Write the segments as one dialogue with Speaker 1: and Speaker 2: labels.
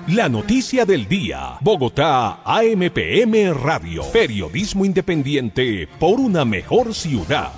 Speaker 1: La noticia del día. Bogotá, AMPM Radio. Periodismo independiente por una mejor ciudad.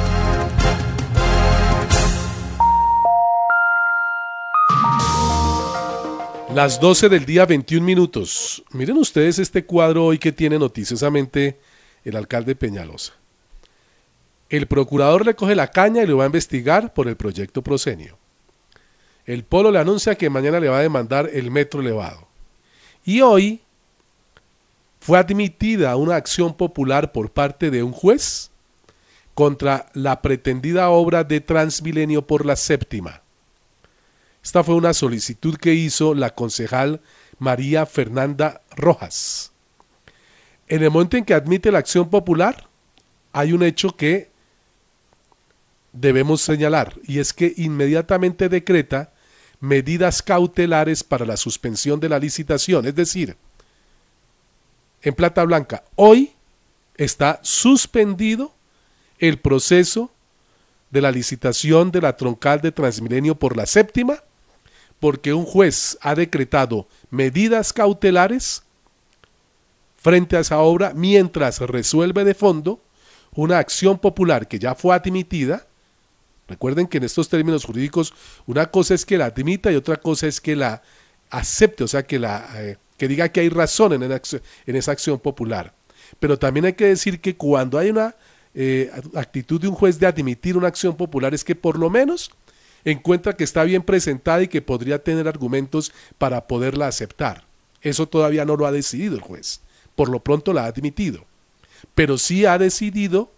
Speaker 2: Las 12 del día, 21 minutos. Miren ustedes este cuadro hoy que tiene noticiosamente el alcalde Peñalosa. El procurador le coge la caña y lo va a investigar por el proyecto Prosenio. El Polo le anuncia que mañana le va a demandar el metro elevado. Y hoy fue admitida una acción popular por parte de un juez contra la pretendida obra de Transmilenio por la Séptima. Esta fue una solicitud que hizo la concejal María Fernanda Rojas. En el momento en que admite la acción popular, hay un hecho que debemos señalar, y es que inmediatamente decreta medidas cautelares para la suspensión de la licitación. Es decir, en plata blanca, hoy está suspendido el proceso de la licitación de la troncal de Transmilenio por la Séptima, porque un juez ha decretado medidas cautelares frente a esa obra mientras resuelve de fondo una acción popular que ya fue admitida. Recuerden que en estos términos jurídicos una cosa es que la admita y otra cosa es que la acepte, o sea, que diga que hay razón en esa acción popular. Pero también hay que decir que cuando hay una actitud de un juez de admitir una acción popular es que por lo menos encuentra que está bien presentada y que podría tener argumentos para poderla aceptar. Eso todavía no lo ha decidido el juez, por lo pronto la ha admitido, pero sí ha decidido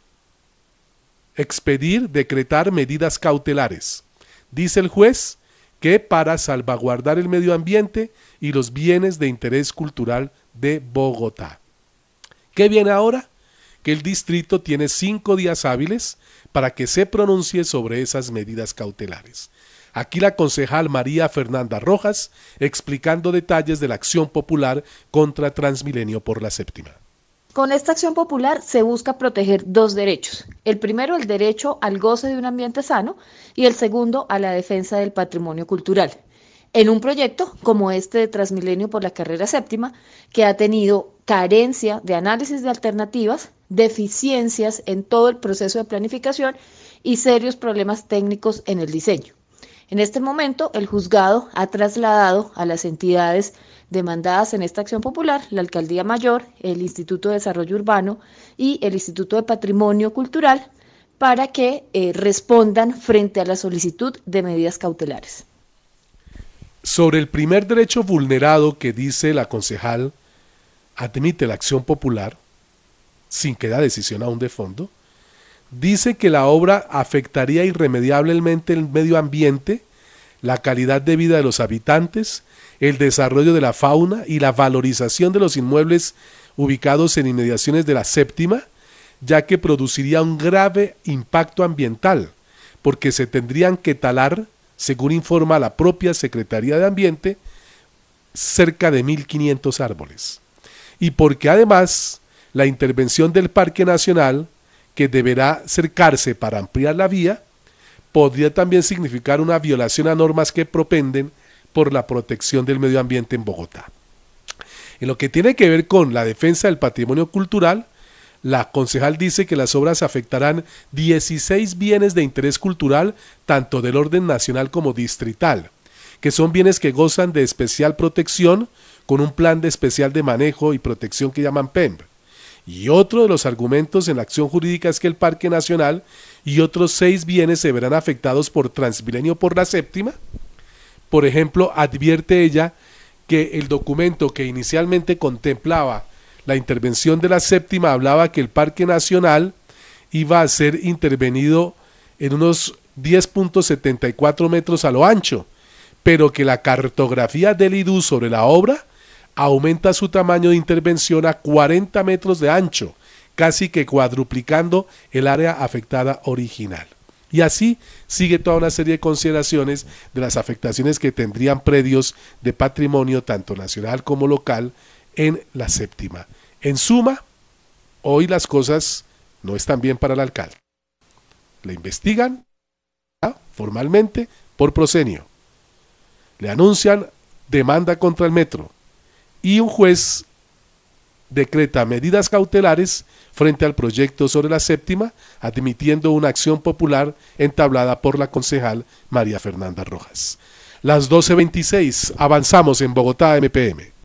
Speaker 2: decretar medidas cautelares. Dice el juez que para salvaguardar el medio ambiente y los bienes de interés cultural de Bogotá. ¿Qué viene ahora? Que el distrito tiene 5 días hábiles para que se pronuncie sobre esas medidas cautelares. Aquí la concejal María Fernanda Rojas explicando detalles de la acción popular contra Transmilenio por la Séptima.
Speaker 3: Con esta acción popular se busca proteger 2 derechos. El primero, el derecho al goce de un ambiente sano, y el segundo, a la defensa del patrimonio cultural. En un proyecto como este de Transmilenio por la carrera séptima, que ha tenido carencia de análisis de alternativas, deficiencias en todo el proceso de planificación y serios problemas técnicos en el diseño. En este momento, el juzgado ha trasladado a las entidades demandadas en esta acción popular, la Alcaldía Mayor, el Instituto de Desarrollo Urbano y el Instituto de Patrimonio Cultural, para que respondan frente a la solicitud de medidas cautelares.
Speaker 2: Sobre el primer derecho vulnerado que dice la concejal, admite la acción popular, sin que da decisión aún de fondo, dice que la obra afectaría irremediablemente el medio ambiente, la calidad de vida de los habitantes, el desarrollo de la fauna y la valorización de los inmuebles ubicados en inmediaciones de la Séptima, ya que produciría un grave impacto ambiental, porque se tendrían que talar, según informa la propia Secretaría de Ambiente, cerca de 1.500 árboles. Y porque además la intervención del Parque Nacional, que deberá cercarse para ampliar la vía, podría también significar una violación a normas que propenden por la protección del medio ambiente en Bogotá. En lo que tiene que ver con la defensa del patrimonio cultural, la concejal dice que las obras afectarán 16 bienes de interés cultural, tanto del orden nacional como distrital, que son bienes que gozan de especial protección con un plan de especial de manejo y protección que llaman PEMP. Y otro de los argumentos en la acción jurídica es que el Parque Nacional y otros 6 bienes se verán afectados por Transmilenio por la Séptima. Por ejemplo, advierte ella que el documento que inicialmente contemplaba la intervención de la Séptima hablaba que el Parque Nacional iba a ser intervenido en unos 10.74 metros a lo ancho, pero que la cartografía del IDU sobre la obra aumenta su tamaño de intervención a 40 metros de ancho, casi que cuadruplicando el área afectada original. Y así sigue toda una serie de consideraciones de las afectaciones que tendrían predios de patrimonio tanto nacional como local en la Séptima. En suma, hoy las cosas no están bien para el alcalde. Le investigan formalmente por Prosenio. Le anuncian demanda contra el metro y un juez decreta medidas cautelares frente al proyecto sobre la séptima, admitiendo una acción popular entablada por la concejal María Fernanda Rojas. Las 12:26, avanzamos en Bogotá MPM.